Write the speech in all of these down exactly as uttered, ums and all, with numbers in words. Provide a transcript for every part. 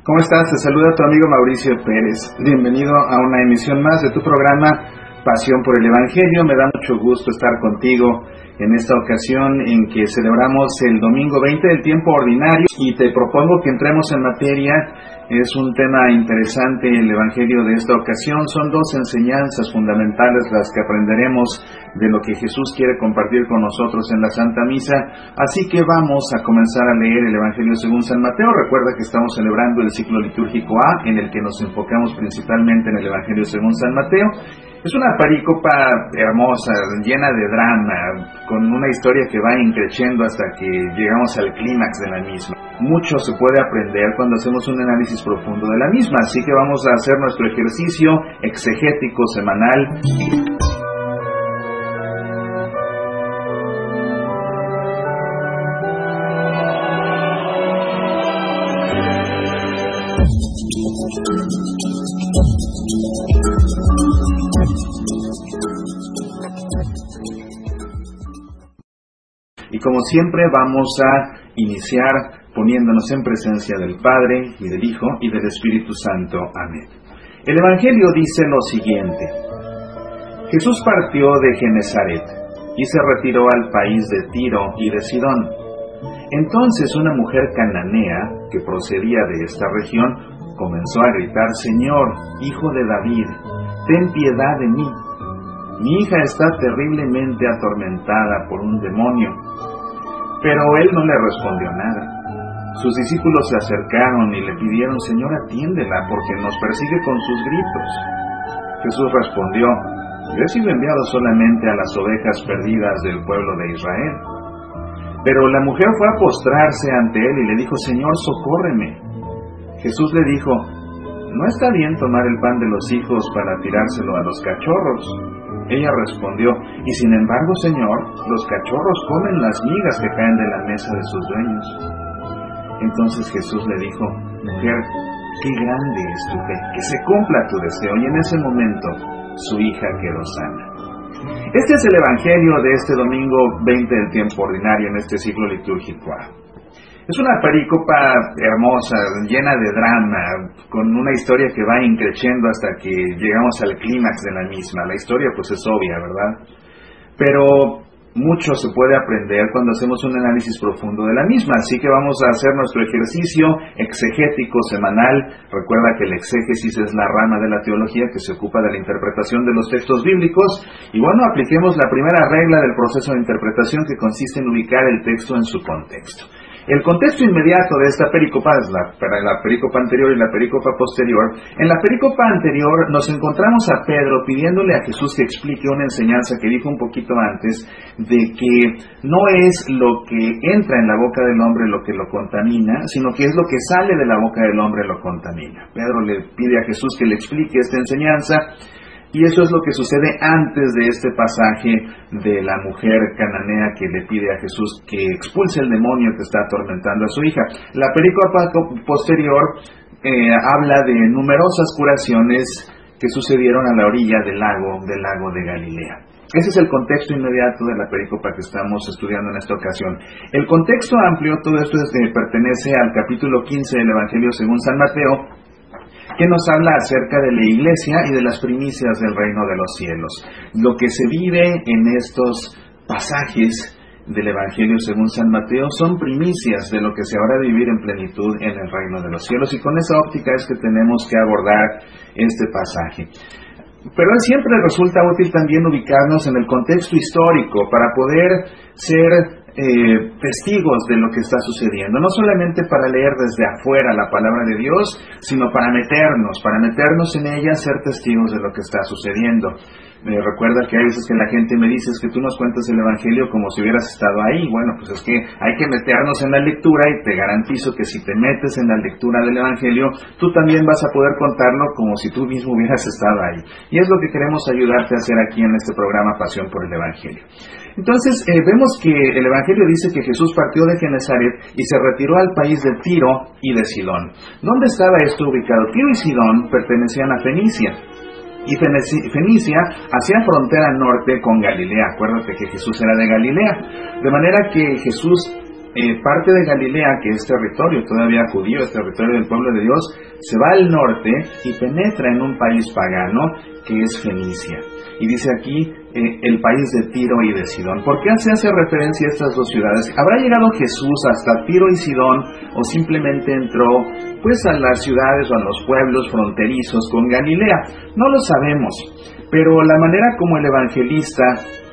¿Cómo estás? Te saluda tu amigo Mauricio Pérez. Bienvenido a una emisión más de tu programa Pasión por el Evangelio. Me da mucho gusto estar contigo en esta ocasión en que celebramos el domingo veinte del tiempo ordinario y te propongo que entremos en materia. Es un tema interesante el Evangelio de esta ocasión. Son dos enseñanzas fundamentales las que aprenderemos de lo que Jesús quiere compartir con nosotros en la Santa Misa. Así que vamos a comenzar a leer el Evangelio según San Mateo. Recuerda que estamos celebrando el ciclo litúrgico A, en el que nos enfocamos principalmente en el Evangelio según San Mateo. Es una pericopa hermosa, llena de drama, con una historia que va increciendo hasta que llegamos al clímax de la misma. Mucho se puede aprender cuando hacemos un análisis profundo de la misma, así que vamos a hacer nuestro ejercicio exegético semanal. Y como siempre vamos a iniciar poniéndonos en presencia del Padre, y del Hijo, y del Espíritu Santo. Amén. El Evangelio dice lo siguiente: Jesús partió de Genezaret y se retiró al país de Tiro y de Sidón. Entonces una mujer cananea, que procedía de esta región, comenzó a gritar: Señor, Hijo de David, ten piedad de mí. Mi hija está terriblemente atormentada por un demonio. Pero él no le respondió nada. Sus discípulos se acercaron y le pidieron: Señor, atiéndela, porque nos persigue con sus gritos. Jesús respondió: Yo he sido enviado solamente a las ovejas perdidas del pueblo de Israel. Pero la mujer fue a postrarse ante él y le dijo: Señor, socórreme. Jesús le dijo: No está bien tomar el pan de los hijos para tirárselo a los cachorros. Ella respondió: Y sin embargo, Señor, los cachorros comen las migas que caen de la mesa de sus dueños. Entonces Jesús le dijo: Mujer, qué grande es tu fe, que se cumpla tu deseo. Y en ese momento su hija quedó sana. Este es el Evangelio de este domingo veinte del tiempo ordinario en este ciclo litúrgico A. Es una pericopa hermosa, llena de drama, con una historia que va increciendo hasta que llegamos al clímax de la misma. La historia pues es obvia, ¿verdad? Pero mucho se puede aprender cuando hacemos un análisis profundo de la misma, así que vamos a hacer nuestro ejercicio exegético semanal. Recuerda que el exégesis es la rama de la teología que se ocupa de la interpretación de los textos bíblicos, y bueno, apliquemos la primera regla del proceso de interpretación, que consiste en ubicar el texto en su contexto. El contexto inmediato de esta pericopa es la, la pericopa anterior y la pericopa posterior. En la pericopa anterior nos encontramos a Pedro pidiéndole a Jesús que explique una enseñanza que dijo un poquito antes, de que no es lo que entra en la boca del hombre lo que lo contamina, sino que es lo que sale de la boca del hombre lo contamina. Pedro le pide a Jesús que le explique esta enseñanza. Y eso es lo que sucede antes de este pasaje de la mujer cananea que le pide a Jesús que expulse el demonio que está atormentando a su hija. La pericopa posterior eh, habla de numerosas curaciones que sucedieron a la orilla del lago, del lago de Galilea. Ese es el contexto inmediato de la pericopa que estamos estudiando en esta ocasión. El contexto amplio, todo esto es, eh, pertenece al capítulo quince del Evangelio según San Mateo, que nos habla acerca de la Iglesia y de las primicias del reino de los cielos. Lo que se vive en estos pasajes del Evangelio según San Mateo son primicias de lo que se habrá de vivir en plenitud en el reino de los cielos, y con esa óptica es que tenemos que abordar este pasaje. Pero siempre resulta útil también ubicarnos en el contexto histórico para poder ser Eh, testigos de lo que está sucediendo, no solamente para leer desde afuera la palabra de Dios, sino para meternos, para meternos en ella, ser testigos de lo que está sucediendo. Me recuerda que hay veces que la gente me dice: es que tú nos cuentas el Evangelio como si hubieras estado ahí. Bueno, pues es que hay que meternos en la lectura, y te garantizo que si te metes en la lectura del Evangelio, tú también vas a poder contarlo como si tú mismo hubieras estado ahí. Y es lo que queremos ayudarte a hacer aquí en este programa Pasión por el Evangelio. Entonces, eh, vemos que el Evangelio dice que Jesús partió de Genezaret y se retiró al país de Tiro y de Sidón. ¿Dónde estaba esto ubicado? Tiro y Sidón pertenecían a Fenicia. Y Fenicia hacía frontera norte con Galilea. Acuérdate que Jesús era de Galilea. De manera que Jesús eh, parte de Galilea, que es territorio todavía judío, es territorio del pueblo de Dios, se va al norte y penetra en un país pagano que es Fenicia. Y dice aquí eh, el país de Tiro y de Sidón. ¿Por qué se hace referencia a estas dos ciudades? ¿Habrá llegado Jesús hasta Tiro y Sidón o simplemente entró pues a las ciudades o a los pueblos fronterizos con Galilea? No lo sabemos, pero la manera como el evangelista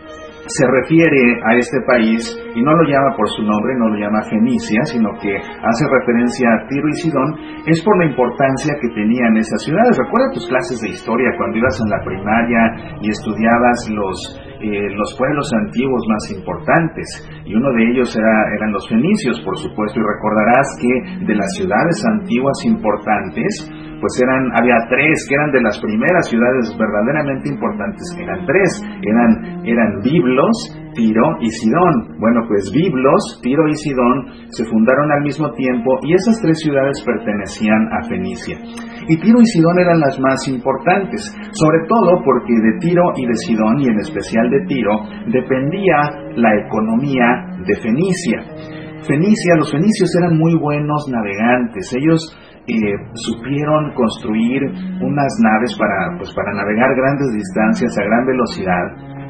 se refiere a este país, y no lo llama por su nombre, no lo llama Fenicia, sino que hace referencia a Tiro y Sidón, es por la importancia que tenían esas ciudades. Recuerda tus clases de historia cuando ibas en la primaria y estudiabas los, eh, los pueblos antiguos más importantes, y uno de ellos era, eran los fenicios, por supuesto, y recordarás que de las ciudades antiguas importantes, pues eran, había tres que eran de las primeras ciudades verdaderamente importantes, eran tres, eran, eran Biblos, Tiro y Sidón. Bueno, pues Biblos, Tiro y Sidón se fundaron al mismo tiempo y esas tres ciudades pertenecían a Fenicia. Y Tiro y Sidón eran las más importantes, sobre todo porque de Tiro y de Sidón, y en especial de Tiro, dependía la economía de Fenicia. Fenicia, los fenicios eran muy buenos navegantes, ellos Eh, supieron construir unas naves para, pues, para navegar grandes distancias a gran velocidad,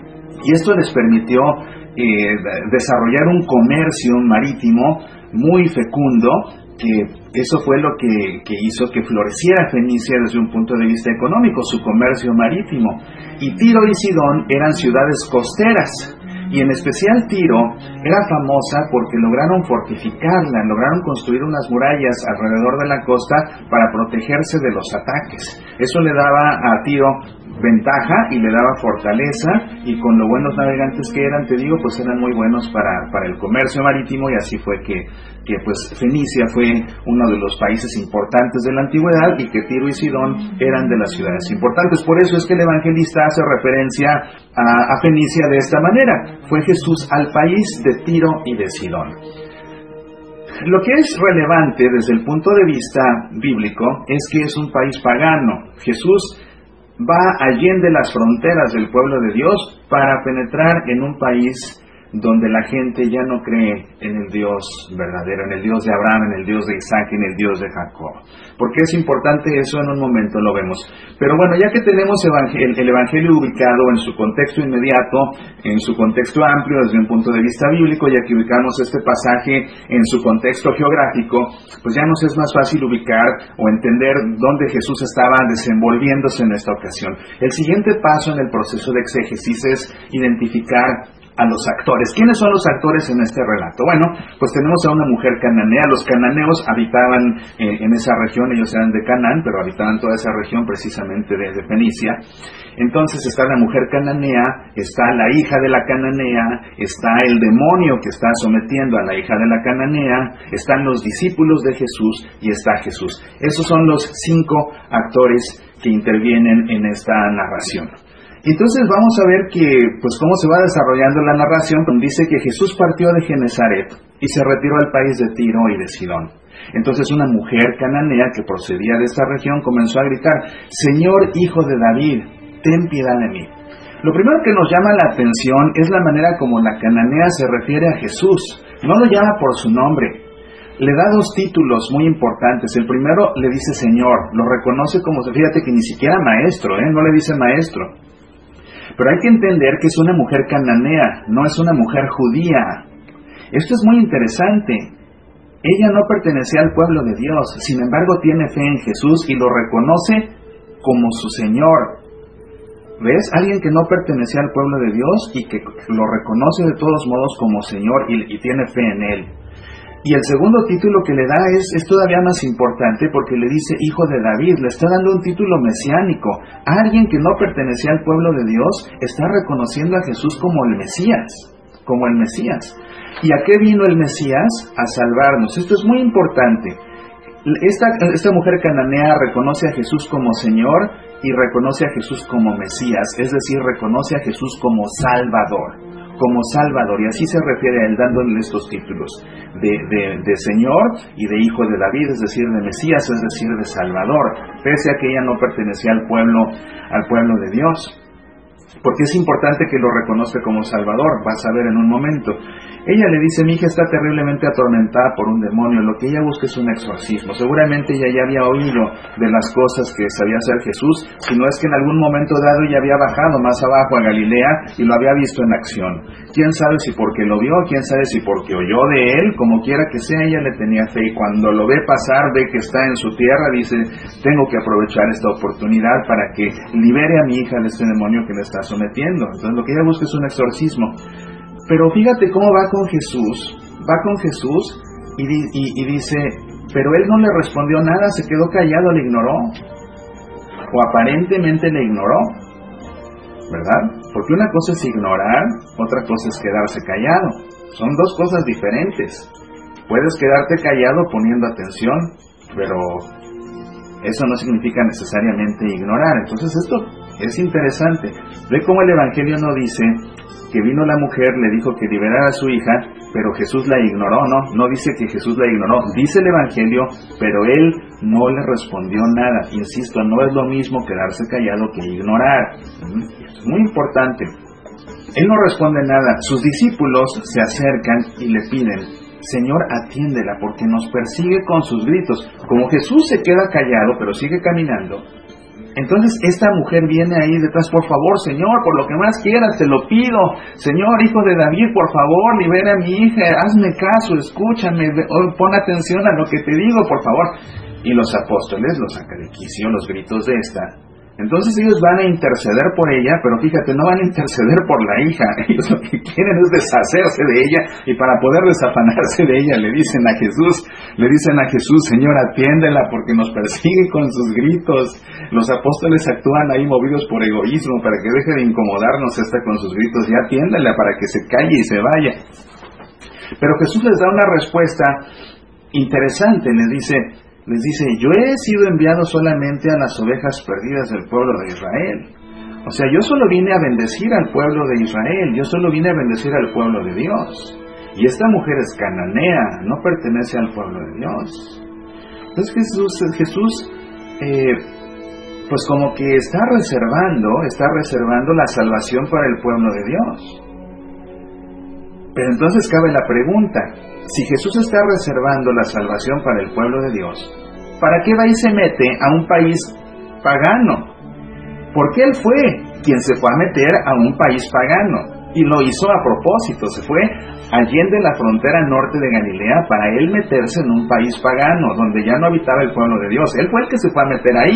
y esto les permitió eh, desarrollar un comercio marítimo muy fecundo, que eso fue lo que, que hizo que floreciera Fenicia desde un punto de vista económico, su comercio marítimo. Y Tiro y Sidón eran ciudades costeras, y en especial Tiro era famosa porque lograron fortificarla, lograron construir unas murallas alrededor de la costa para protegerse de los ataques. Eso le daba a Tiro ventaja y le daba fortaleza, y con lo buenos navegantes que eran, te digo, pues eran muy buenos para, para el comercio marítimo, y así fue que, que pues Fenicia fue uno de los países importantes de la antigüedad, y que Tiro y Sidón eran de las ciudades importantes. Por eso es que el evangelista hace referencia a, a Fenicia de esta manera: fue Jesús al país de Tiro y de Sidón. Lo que es relevante desde el punto de vista bíblico es que es un país pagano. Jesús va allende las fronteras del pueblo de Dios para penetrar en un país donde la gente ya no cree en el Dios verdadero, en el Dios de Abraham, en el Dios de Isaac, en el Dios de Jacob. ¿Por qué es importante eso? En un momento lo vemos. Pero bueno, ya que tenemos evangel- el Evangelio ubicado en su contexto inmediato, en su contexto amplio desde un punto de vista bíblico, ya que ubicamos este pasaje en su contexto geográfico, pues ya nos es más fácil ubicar o entender dónde Jesús estaba desenvolviéndose en esta ocasión. El siguiente paso en el proceso de exégesis es identificar a los actores. ¿Quiénes son los actores en este relato? Bueno, pues tenemos a una mujer cananea. Los cananeos habitaban eh, en esa región, ellos eran de Canaán, pero habitaban toda esa región precisamente de, de Fenicia. Entonces está la mujer cananea, está la hija de la cananea, está el demonio que está sometiendo a la hija de la cananea, están los discípulos de Jesús y está Jesús. Esos son los cinco actores que intervienen en esta narración. Entonces vamos a ver que, pues, cómo se va desarrollando la narración. Dice que Jesús partió de Genezaret y se retiró al país de Tiro y de Sidón. Entonces una mujer cananea que procedía de esta región comenzó a gritar: Señor, hijo de David, ten piedad de mí. Lo primero que nos llama la atención es la manera como la cananea se refiere a Jesús. No lo llama por su nombre. Le da dos títulos muy importantes. El primero le dice Señor, lo reconoce como, fíjate que ni siquiera maestro, ¿eh? No le dice maestro. Pero hay que entender que es una mujer cananea, no es una mujer judía. Esto es muy interesante. Ella no pertenecía al pueblo de Dios, sin embargo tiene fe en Jesús y lo reconoce como su Señor. ¿Ves? Alguien que no pertenecía al pueblo de Dios y que lo reconoce de todos modos como Señor y, y tiene fe en Él. Y el segundo título que le da es, es todavía más importante, porque le dice hijo de David, le está dando un título mesiánico. Alguien que no pertenecía al pueblo de Dios está reconociendo a Jesús como el Mesías, como el Mesías. ¿Y a qué vino el Mesías? A salvarnos. Esto es muy importante. Esta, esta mujer cananea reconoce a Jesús como Señor y reconoce a Jesús como Mesías, es decir, reconoce a Jesús como Salvador. como Salvador, y así se refiere a él dándole estos títulos de, de, de Señor y de Hijo de David, es decir, de Mesías, es decir, de Salvador, pese a que ella no pertenecía al pueblo, al pueblo de Dios. porque es importante que lo reconozca como Salvador, vas a ver en un momento. Ella le dice, mi hija está terriblemente atormentada por un demonio, lo que ella busca es un exorcismo. Seguramente ella ya había oído de las cosas que sabía hacer Jesús, si no es que en algún momento dado ella había bajado más abajo a Galilea y lo había visto en acción. Quién sabe si porque lo vio, quién sabe si porque oyó de él, como quiera que sea, ella le tenía fe, y cuando lo ve pasar, ve que está en su tierra, dice, tengo que aprovechar esta oportunidad para que libere a mi hija de este demonio que le está sometiendo. Entonces lo que ella busca es un exorcismo. Pero fíjate cómo va con Jesús, va con Jesús y, y, y dice, pero él no le respondió nada, se quedó callado, le ignoró, o aparentemente le ignoró, ¿verdad? Porque una cosa es ignorar, otra cosa es quedarse callado, son dos cosas diferentes. Puedes quedarte callado poniendo atención, pero eso no significa necesariamente ignorar. Entonces esto es interesante, ve cómo el Evangelio no dice que vino la mujer, le dijo que liberara a su hija, pero Jesús la ignoró, no, no dice que Jesús la ignoró, dice el Evangelio, pero él no le respondió nada. Insisto, no es lo mismo quedarse callado que ignorar. Es muy importante. Él no responde nada, sus discípulos se acercan y le piden, Señor, atiéndela porque nos persigue con sus gritos. Como Jesús se queda callado, pero sigue caminando, entonces esta mujer viene ahí detrás, por favor, Señor, por lo que más quieras, te lo pido. Señor, hijo de David, por favor, libera a mi hija, hazme caso, escúchame, pon atención a lo que te digo, por favor. Y los apóstoles los saca de quicio los gritos de esta. Entonces ellos van a interceder por ella, pero fíjate, no van a interceder por la hija. Ellos lo que quieren es deshacerse de ella, y para poder desafanarse de ella le dicen a Jesús, le dicen a Jesús, Señor, atiéndela porque nos persigue con sus gritos. Los apóstoles actúan ahí movidos por egoísmo, para que deje de incomodarnos esta con sus gritos, y atiéndela para que se calle y se vaya. Pero Jesús les da una respuesta interesante, les dice, Les dice, yo he sido enviado solamente a las ovejas perdidas del pueblo de Israel. O sea, yo solo vine a bendecir al pueblo de Israel, yo solo vine a bendecir al pueblo de Dios. Y esta mujer es cananea, no pertenece al pueblo de Dios. Entonces Jesús, Jesús eh, pues como que está reservando, está reservando la salvación para el pueblo de Dios. Pero entonces cabe la pregunta, si Jesús está reservando la salvación para el pueblo de Dios, ¿para qué va y se mete a un país pagano? Porque Él fue quien se fue a meter a un país pagano, y lo hizo a propósito, se fue allende la frontera norte de Galilea para Él meterse en un país pagano, donde ya no habitaba el pueblo de Dios. Él fue el que se fue a meter ahí.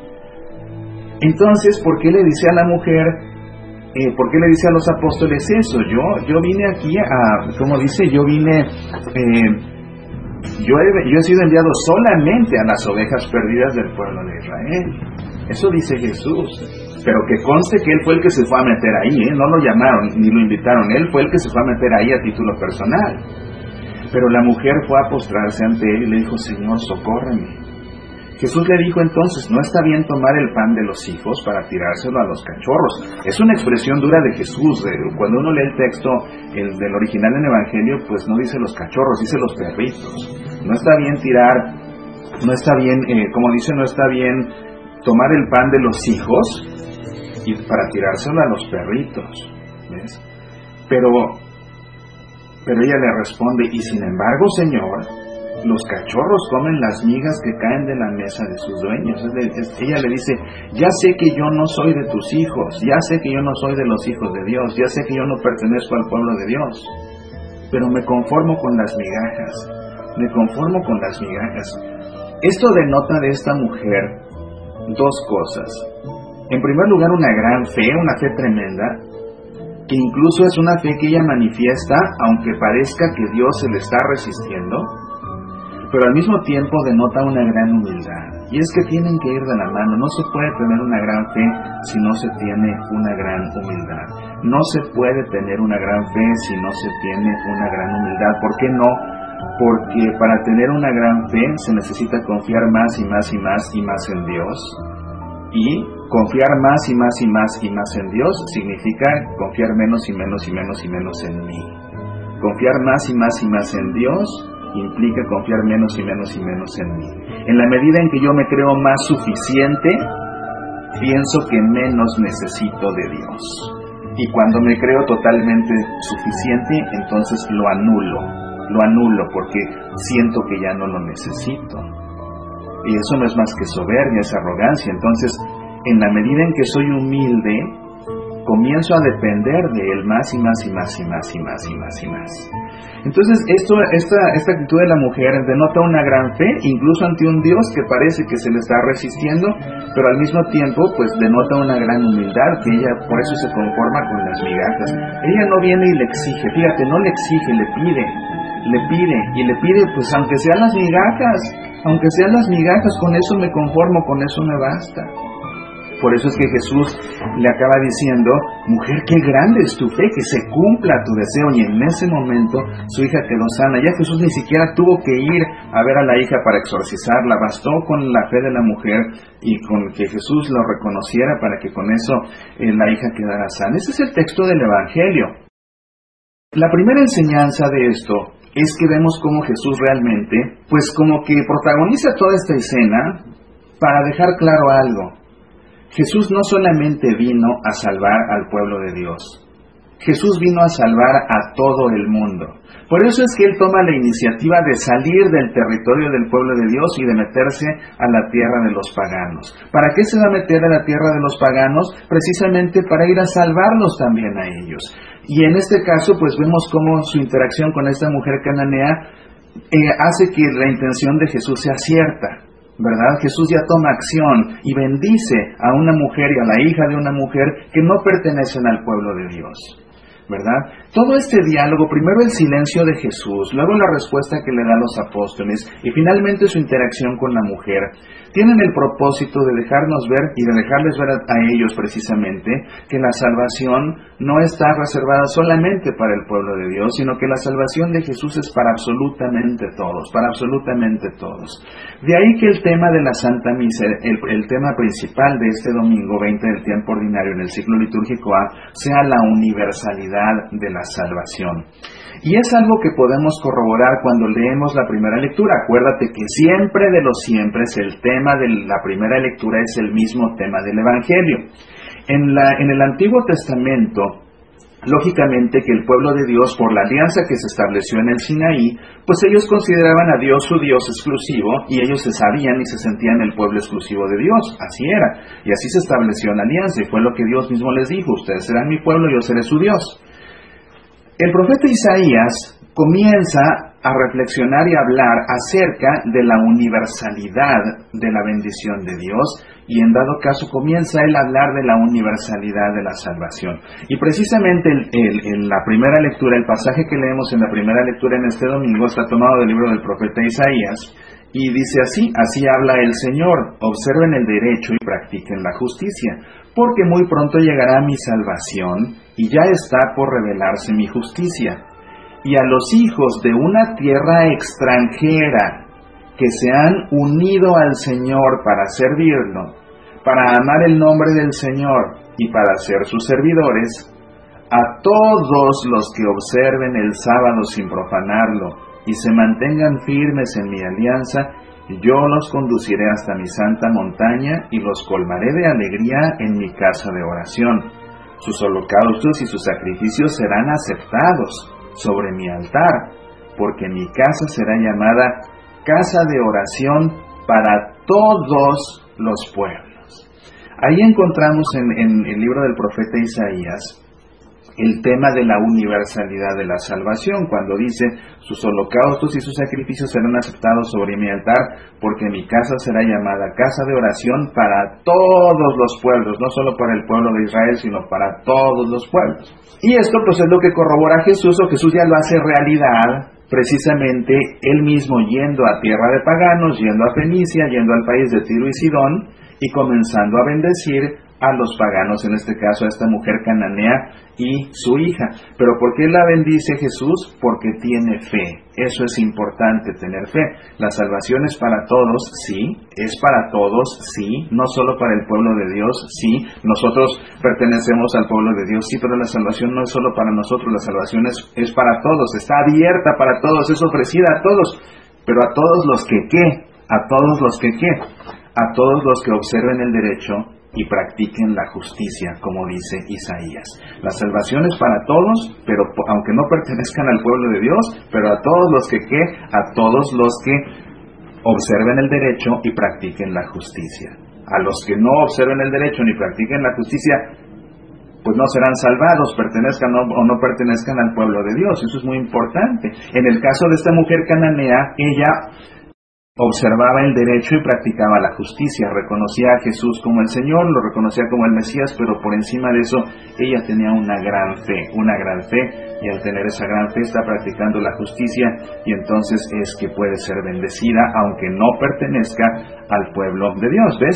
Entonces, ¿por qué le dice a la mujer, Eh, ¿por qué le dice a los apóstoles eso? Yo yo vine aquí a, como dice, yo vine, eh, yo, he, yo he sido enviado solamente a las ovejas perdidas del pueblo de Israel. Eso dice Jesús. Pero que conste que Él fue el que se fue a meter ahí, ¿eh? No lo llamaron ni lo invitaron, Él fue el que se fue a meter ahí a título personal. Pero la mujer fue a postrarse ante Él y le dijo, Señor, socórreme. Jesús le dijo entonces, no está bien tomar el pan de los hijos para tirárselo a los cachorros. Es una expresión dura de Jesús. Cuando uno lee el texto el del original en Evangelio, pues no dice los cachorros, dice los perritos. No está bien tirar, no está bien, eh, como dice, no está bien tomar el pan de los hijos y para tirárselo a los perritos. ¿Ves? Pero, pero ella le responde, y sin embargo, Señor, los cachorros comen las migas que caen de la mesa de sus dueños. Ella le dice, ya sé que yo no soy de tus hijos, ya sé que yo no soy de los hijos de Dios, ya sé que yo no pertenezco al pueblo de Dios, pero me conformo con las migajas, me conformo con las migajas. Esto denota de esta mujer dos cosas. En primer lugar, una gran fe, una fe tremenda, que incluso es una fe que ella manifiesta, aunque parezca que Dios se le está resistiendo, pero al mismo tiempo denota una gran humildad. Y es que tienen que ir de la mano. No se puede tener una gran fe si no se tiene una gran humildad. No se puede tener una gran fe si no se tiene una gran humildad. ¿Por qué no? Porque para tener una gran fe se necesita confiar más y más y más y más en Dios. Y confiar más y más y más y más en Dios significa confiar menos y menos y menos y menos en mí. Confiar más y más y más en Dios implica confiar menos y menos y menos en mí. En la medida en que yo me creo más suficiente, pienso que menos necesito de Dios. Y cuando me creo totalmente suficiente, entonces lo anulo, lo anulo porque siento que ya no lo necesito. Y eso no es más que soberbia, es arrogancia. Entonces, en la medida en que soy humilde, comienzo a depender de Él más y más y más y más y más y más y más. Entonces, esto, esta, esta actitud de la mujer denota una gran fe, incluso ante un Dios que parece que se le está resistiendo, pero al mismo tiempo, pues denota una gran humildad, que ella por eso se conforma con las migajas. Ella no viene y le exige, fíjate, no le exige, le pide, le pide, y le pide, pues aunque sean las migajas, aunque sean las migajas, con eso me conformo, con eso me basta. Por eso es que Jesús le acaba diciendo, mujer, qué grande es tu fe, que se cumpla tu deseo. Y en ese momento su hija quedó sana. Ya Jesús ni siquiera tuvo que ir a ver a la hija para exorcizarla. Bastó con la fe de la mujer y con que Jesús lo reconociera para que con eso eh, la hija quedara sana. Ese es el texto del Evangelio. La primera enseñanza de esto es que vemos cómo Jesús realmente, pues como que protagoniza toda esta escena para dejar claro algo. Jesús no solamente vino a salvar al pueblo de Dios, Jesús vino a salvar a todo el mundo. Por eso es que Él toma la iniciativa de salir del territorio del pueblo de Dios y de meterse a la tierra de los paganos. ¿Para qué se va a meter a la tierra de los paganos? Precisamente para ir a salvarlos también a ellos. Y en este caso, pues vemos cómo su interacción con esta mujer cananea eh, hace que la intención de Jesús sea cierta. ¿Verdad? Jesús ya toma acción y bendice a una mujer y a la hija de una mujer que no pertenecen al pueblo de Dios. ¿Verdad? Todo este diálogo, primero el silencio de Jesús, luego la respuesta que le da a los apóstoles y finalmente su interacción con la mujer, tienen el propósito de dejarnos ver y de dejarles ver a, a ellos precisamente que la salvación no está reservada solamente para el pueblo de Dios, sino que la salvación de Jesús es para absolutamente todos, para absolutamente todos. De ahí que el tema de la Santa Misa, el, el tema principal de este domingo veinte del tiempo ordinario en el ciclo litúrgico A, sea la universalidad de la salvación. Y es algo que podemos corroborar cuando leemos la primera lectura. Acuérdate que siempre de los siempre el tema de la primera lectura es el mismo tema del Evangelio. En, la, en el Antiguo Testamento, lógicamente que el pueblo de Dios, por la alianza que se estableció en el Sinaí, pues ellos consideraban a Dios su Dios exclusivo y ellos se sabían y se sentían el pueblo exclusivo de Dios. Así era. Y así se estableció la alianza y fue lo que Dios mismo les dijo: ustedes serán mi pueblo, yo seré su Dios. El profeta Isaías comienza a reflexionar y a hablar acerca de la universalidad de la bendición de Dios y en dado caso comienza él a hablar de la universalidad de la salvación. Y precisamente el, el, en la primera lectura, el pasaje que leemos en la primera lectura en este domingo está tomado del libro del profeta Isaías y dice así: así habla el Señor, observen el derecho y practiquen la justicia, porque muy pronto llegará mi salvación y ya está por revelarse mi justicia. Y a los hijos de una tierra extranjera que se han unido al Señor para servirlo, para amar el nombre del Señor y para ser sus servidores, a todos los que observen el sábado sin profanarlo y se mantengan firmes en mi alianza, yo los conduciré hasta mi santa montaña y los colmaré de alegría en mi casa de oración. Sus holocaustos y sus sacrificios serán aceptados sobre mi altar, porque mi casa será llamada casa de oración para todos los pueblos. Ahí encontramos en, en el libro del profeta Isaías el tema de la universalidad de la salvación, cuando dice: sus holocaustos y sus sacrificios serán aceptados sobre mi altar, porque mi casa será llamada casa de oración para todos los pueblos, no solo para el pueblo de Israel, sino para todos los pueblos. Y esto pues es lo que corrobora Jesús, o Jesús ya lo hace realidad, precisamente él mismo yendo a tierra de paganos, yendo a Fenicia, yendo al país de Tiro y Sidón, y comenzando a bendecir a los paganos, en este caso a esta mujer cananea y su hija. ¿Pero por qué la bendice Jesús? Porque tiene fe. Eso es importante, tener fe. La salvación es para todos, sí. Es para todos, sí. No solo para el pueblo de Dios, sí. Nosotros pertenecemos al pueblo de Dios, sí, pero la salvación no es solo para nosotros. La salvación es, es para todos, está abierta para todos, es ofrecida a todos. Pero a todos los que, ¿qué? A todos los que, ¿qué? A todos los que observen el derecho y practiquen la justicia, como dice Isaías. La salvación es para todos, pero aunque no pertenezcan al pueblo de Dios, pero a todos los que, ¿qué? A todos los que observen el derecho y practiquen la justicia. A los que no observen el derecho ni practiquen la justicia, pues no serán salvados, pertenezcan o no pertenezcan al pueblo de Dios. Eso es muy importante. En el caso de esta mujer cananea, ella observaba el derecho y practicaba la justicia, reconocía a Jesús como el Señor, lo reconocía como el Mesías, pero por encima de eso, ella tenía una gran fe, una gran fe, y al tener esa gran fe está practicando la justicia, y entonces es que puede ser bendecida, aunque no pertenezca al pueblo de Dios, ¿ves?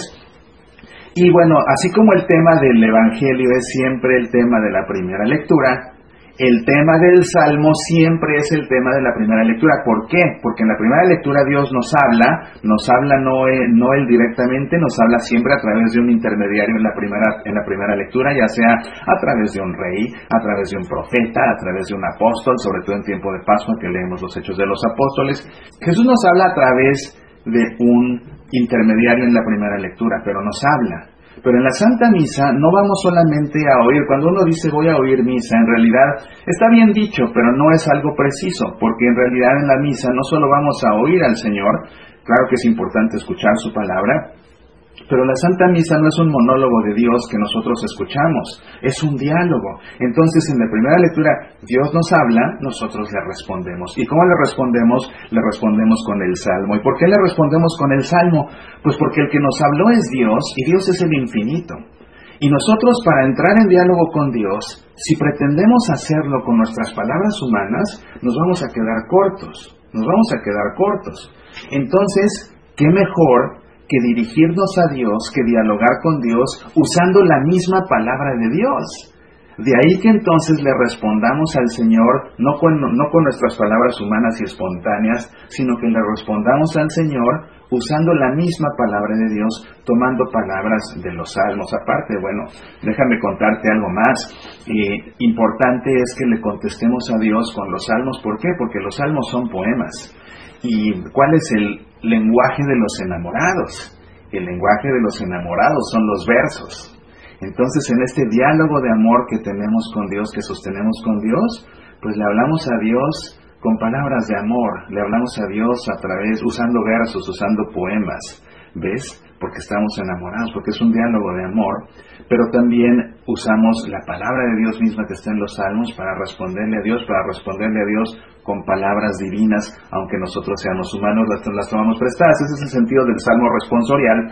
Y bueno, así como el tema del Evangelio es siempre el tema de la primera lectura, el tema del Salmo siempre es el tema de la primera lectura. ¿Por qué? Porque en la primera lectura Dios nos habla, nos habla no él, no él directamente, nos habla siempre a través de un intermediario en la primera en la primera lectura, ya sea a través de un rey, a través de un profeta, a través de un apóstol, sobre todo en tiempo de Pascua que leemos los Hechos de los Apóstoles. Jesús nos habla a través de un intermediario en la primera lectura, pero nos habla. Pero en la Santa Misa no vamos solamente a oír. Cuando uno dice voy a oír misa, en realidad está bien dicho, pero no es algo preciso, porque en realidad en la misa no solo vamos a oír al Señor, claro que es importante escuchar su palabra, pero la Santa Misa no es un monólogo de Dios que nosotros escuchamos, es un diálogo. Entonces en la primera lectura Dios nos habla, nosotros le respondemos. ¿Y cómo le respondemos? Le respondemos con el Salmo. ¿Y por qué le respondemos con el Salmo? Pues porque el que nos habló es Dios y Dios es el infinito. Y nosotros, para entrar en diálogo con Dios, si pretendemos hacerlo con nuestras palabras humanas, nos vamos a quedar cortos, nos vamos a quedar cortos. Entonces, ¿qué mejor que dirigirnos a Dios, que dialogar con Dios usando la misma palabra de Dios? De ahí que entonces le respondamos al Señor, no con, no con nuestras palabras humanas y espontáneas, sino que le respondamos al Señor usando la misma palabra de Dios, tomando palabras de los salmos. Aparte, bueno, déjame contarte algo más. Eh, importante es que le contestemos a Dios con los salmos. ¿Por qué? Porque los salmos son poemas. ¿Y cuál es el lenguaje de los enamorados? El lenguaje de los enamorados son los versos. Entonces, en este diálogo de amor que tenemos con Dios, que sostenemos con Dios, pues le hablamos a Dios con palabras de amor, le hablamos a Dios a través, usando versos, usando poemas, ¿ves? Porque estamos enamorados, porque es un diálogo de amor, pero también usamos la palabra de Dios misma que está en los salmos para responderle a Dios, para responderle a Dios con palabras divinas, aunque nosotros seamos humanos, las, las tomamos prestadas. Ese es el sentido del salmo responsorial.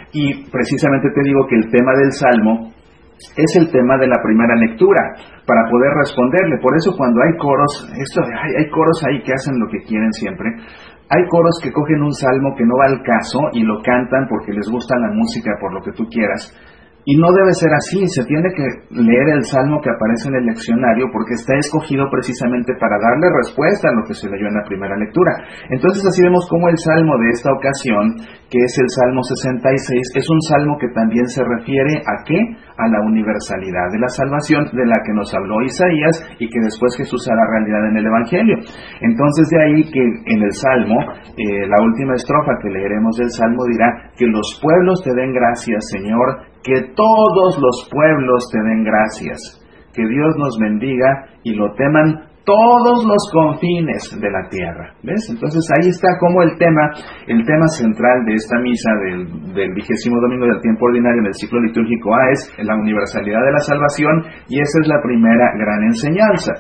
Y precisamente te digo que el tema del salmo es el tema de la primera lectura, para poder responderle. Por eso cuando hay coros, esto, hay, hay coros ahí que hacen lo que quieren siempre. Hay coros que cogen un salmo que no va al caso y lo cantan porque les gusta la música, por lo que tú quieras. Y no debe ser así, se tiene que leer el salmo que aparece en el leccionario porque está escogido precisamente para darle respuesta a lo que se leyó en la primera lectura. Entonces así vemos cómo el salmo de esta ocasión, que es el Salmo sesenta y seis, es un salmo que también se refiere ¿a qué? A la universalidad de la salvación de la que nos habló Isaías y que después Jesús hará realidad en el Evangelio. Entonces de ahí que en el salmo, eh, la última estrofa que leeremos del salmo dirá que los pueblos te den gracias, Señor, que todos los pueblos te den gracias, que Dios nos bendiga y lo teman todos los confines de la tierra. ¿Ves? Entonces ahí está como el tema, el tema central de esta misa del, del vigésimo domingo del tiempo ordinario en el ciclo litúrgico A es la universalidad de la salvación, y esa es la primera gran enseñanza.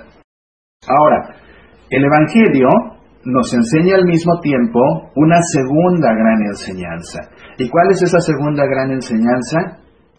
Ahora, el Evangelio nos enseña al mismo tiempo una segunda gran enseñanza. ¿Y cuál es esa segunda gran enseñanza?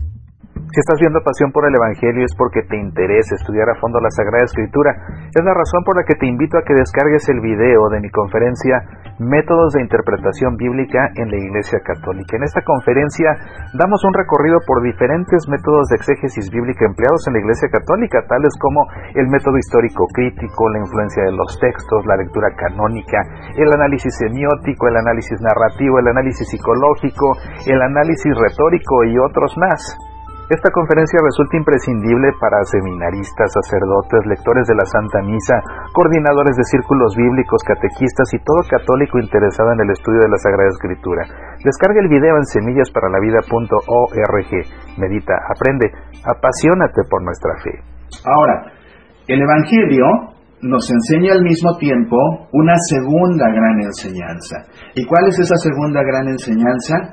Si estás viendo Pasión por el Evangelio es porque te interesa estudiar a fondo la Sagrada Escritura. Es la razón por la que te invito a que descargues el video de mi conferencia Métodos de Interpretación Bíblica en la Iglesia Católica. En esta conferencia damos un recorrido por diferentes métodos de exégesis bíblica empleados en la Iglesia Católica, tales como el método histórico crítico, la influencia de los textos, la lectura canónica, el análisis semiótico, el análisis narrativo, el análisis psicológico, el análisis retórico y otros más. Esta conferencia resulta imprescindible para seminaristas, sacerdotes, lectores de la Santa Misa, coordinadores de círculos bíblicos, catequistas y todo católico interesado en el estudio de la Sagrada Escritura. Descarga el video en semillas para la vida punto org. Medita, aprende, apasionate por nuestra fe. Ahora, el Evangelio nos enseña al mismo tiempo una segunda gran enseñanza. ¿Y cuál es esa segunda gran enseñanza?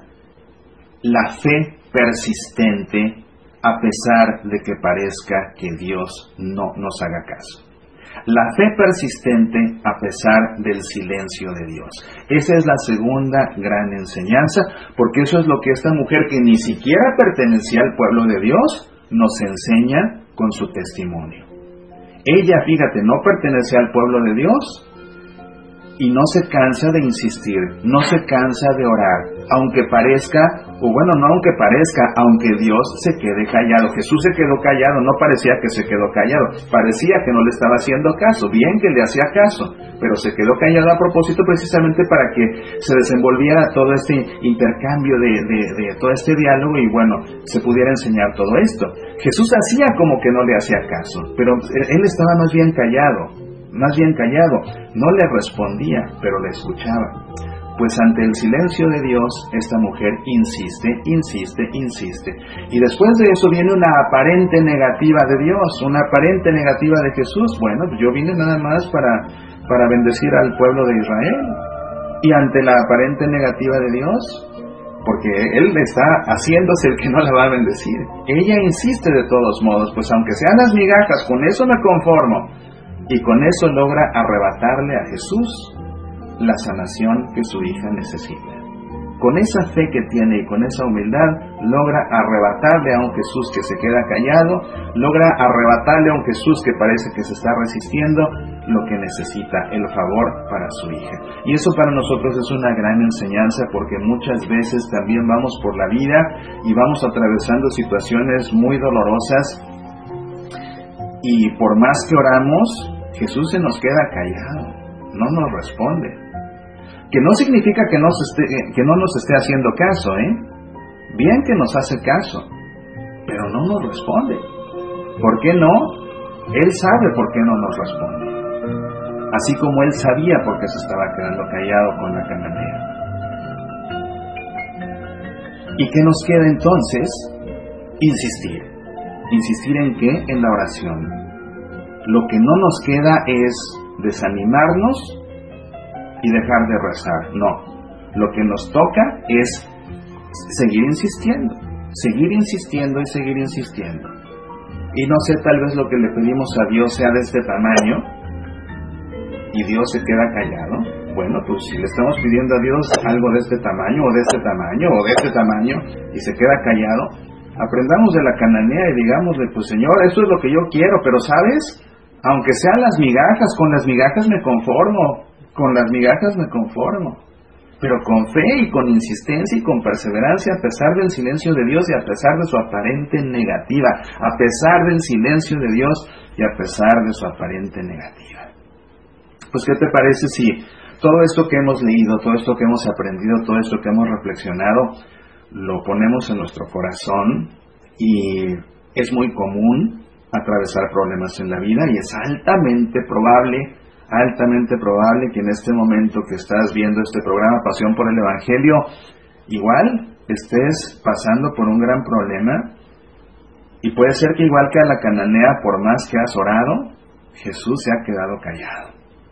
La fe persistente a pesar de que parezca que Dios no nos haga caso. La fe persistente a pesar del silencio de Dios. Esa es la segunda gran enseñanza, porque eso es lo que esta mujer que ni siquiera pertenecía al pueblo de Dios nos enseña con su testimonio. Ella, fíjate, no pertenece al pueblo de Dios y no se cansa de insistir, no se cansa de orar, aunque parezca, o bueno, no aunque parezca, aunque Dios se quede callado. Jesús se quedó callado, no parecía que se quedó callado, parecía que no le estaba haciendo caso, bien que le hacía caso, pero se quedó callado a propósito precisamente para que se desenvolviera todo este intercambio de, de, de todo este diálogo y bueno, se pudiera enseñar todo esto. Jesús hacía como que no le hacía caso, pero él estaba más bien callado. Más bien callado, no le respondía, pero le escuchaba. Pues ante el silencio de Dios, esta mujer insiste, insiste, insiste. Y después de eso viene una aparente negativa de Dios, una aparente negativa de Jesús. Bueno, yo vine nada más para, para bendecir al pueblo de Israel. Y ante la aparente negativa de Dios, porque Él está haciéndose el que no la va a bendecir, ella insiste de todos modos, pues aunque sean las migajas, con eso me conformo. Y con eso logra arrebatarle a Jesús la sanación que su hija necesita. Con esa fe que tiene y con esa humildad, logra arrebatarle a un Jesús que se queda callado, logra arrebatarle a un Jesús que parece que se está resistiendo lo que necesita, el favor para su hija. Y eso para nosotros es una gran enseñanza, porque muchas veces también vamos por la vida y vamos atravesando situaciones muy dolorosas y por más que oramos, Jesús se nos queda callado, no nos responde. Que no significa que, nos esté, que no nos esté haciendo caso, ¿eh? Bien que nos hace caso, pero no nos responde. ¿Por qué no? Él sabe por qué no nos responde. Así como Él sabía por qué se estaba quedando callado con la cananea. ¿Y qué nos queda entonces? Insistir. ¿Insistir en qué? En la oración. Lo que no nos queda es desanimarnos y dejar de rezar. No. Lo que nos toca es seguir insistiendo. Seguir insistiendo y seguir insistiendo. Y no sé, tal vez lo que le pedimos a Dios sea de este tamaño y Dios se queda callado. Bueno, pues si le estamos pidiendo a Dios algo de este tamaño o de este tamaño o de este tamaño y se queda callado, aprendamos de la cananea y digámosle, pues Señor, eso es lo que yo quiero, pero ¿sabes? Aunque sean las migajas, con las migajas me conformo, con las migajas me conformo, pero con fe y con insistencia y con perseverancia a pesar del silencio de Dios y a pesar de su aparente negativa, a pesar del silencio de Dios y a pesar de su aparente negativa. Pues ¿qué te parece si todo esto que hemos leído, todo esto que hemos aprendido, todo esto que hemos reflexionado, lo ponemos en nuestro corazón? Y es muy común atravesar problemas en la vida y es altamente probable, altamente probable que en este momento que estás viendo este programa Pasión por el Evangelio, igual estés pasando por un gran problema y puede ser que igual que a la cananea, por más que has orado, Jesús se ha quedado callado.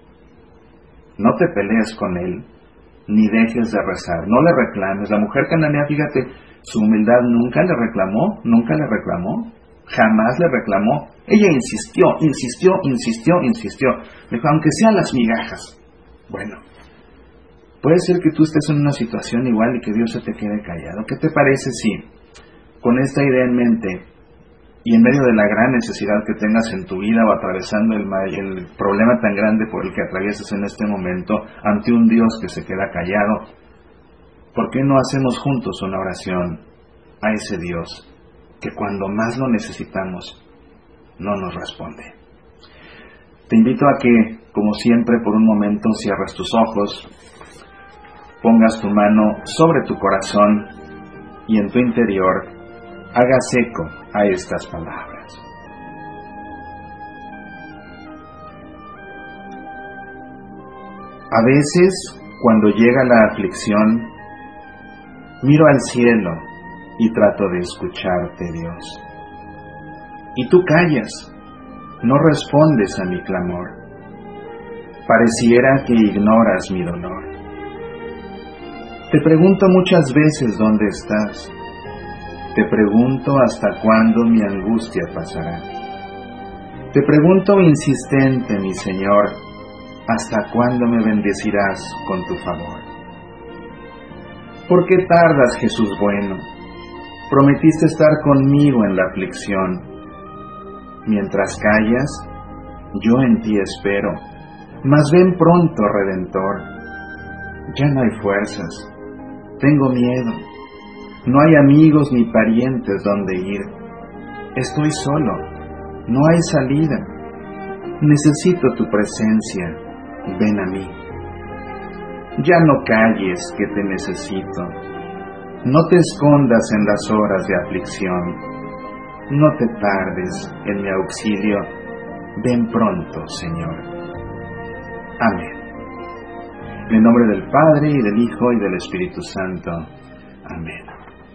No te pelees con Él, ni dejes de rezar, no le reclames. La mujer cananea, fíjate, su humildad nunca le reclamó, nunca le reclamó. Jamás le reclamó. Ella insistió, insistió, insistió, insistió. Dijo, aunque sean las migajas. Bueno, puede ser que tú estés en una situación igual y que Dios se te quede callado. ¿Qué te parece si, con esta idea en mente, y en medio de la gran necesidad que tengas en tu vida o atravesando el, el problema tan grande por el que atraviesas en este momento, ante un Dios que se queda callado, ¿por qué no hacemos juntos una oración a ese Dios que cuando más lo necesitamos no nos responde? Te invito a que, como siempre, por un momento cierres tus ojos, pongas tu mano sobre tu corazón y en tu interior hagas eco a estas palabras. A veces, cuando llega la aflicción, miro al cielo y trato de escucharte, Dios. Y tú callas, no respondes a mi clamor. Pareciera que ignoras mi dolor. Te pregunto muchas veces dónde estás. Te pregunto hasta cuándo mi angustia pasará. Te pregunto insistente, mi Señor, ¿hasta cuándo me bendecirás con tu favor? ¿Por qué tardas, Jesús bueno? Prometiste estar conmigo en la aflicción. Mientras callas, yo en ti espero, mas ven pronto, Redentor. Ya no hay fuerzas, tengo miedo, no hay amigos ni parientes donde ir. Estoy solo, no hay salida. Necesito tu presencia, ven a mí. Ya no calles que te necesito. No te escondas en las horas de aflicción. No te tardes en mi auxilio. Ven pronto, Señor. Amén. En el nombre del Padre, y del Hijo, y del Espíritu Santo. Amén.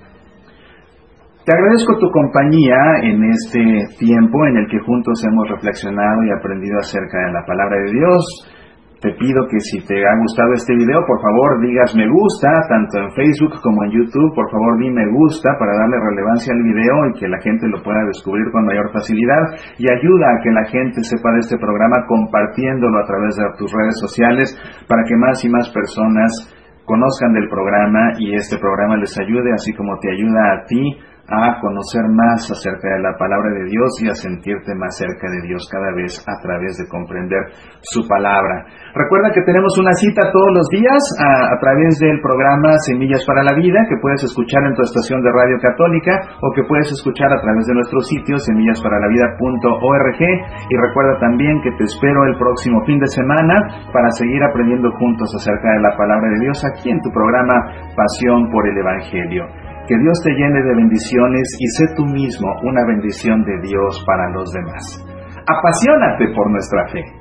Te agradezco tu compañía en este tiempo en el que juntos hemos reflexionado y aprendido acerca de la palabra de Dios. Te pido que si te ha gustado este video, por favor digas me gusta, tanto en Facebook como en YouTube. Por favor di me gusta para darle relevancia al video y que la gente lo pueda descubrir con mayor facilidad. Y ayuda a que la gente sepa de este programa compartiéndolo a través de tus redes sociales para que más y más personas conozcan del programa y este programa les ayude, así como te ayuda a ti a conocer más acerca de la palabra de Dios y a sentirte más cerca de Dios cada vez a través de comprender su palabra. Recuerda que tenemos una cita todos los días a, a través del programa Semillas para la Vida, que puedes escuchar en tu estación de radio católica o que puedes escuchar a través de nuestro sitio semillas para la vida punto org. Y recuerda también que te espero el próximo fin de semana para seguir aprendiendo juntos acerca de la palabra de Dios aquí en tu programa Pasión por el Evangelio. Que Dios te llene de bendiciones y sé tú mismo una bendición de Dios para los demás. Apasionate por nuestra fe.